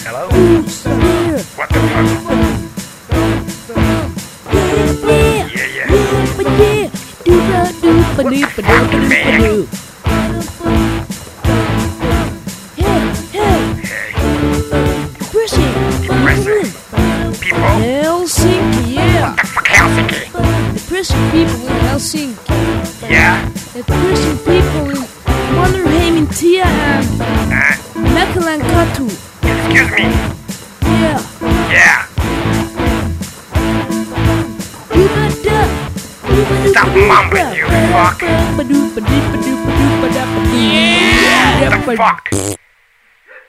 Hello? Who's there? What the fuck? Yeah. Yeah. Do-ba-do-ba-do-ba-do-ba-do-ba-do. Hey, Hey, Depressing. depressing. People? Helsinki, yeah. The fuck Helsinki? Depressing people in Helsinki. Yeah? Depressing people in Mannerheim, Tia, and Mäkelän Katu. Excuse me. Yeah. Yeah. Stop mumbling, you fuck. Yeah. The fuck?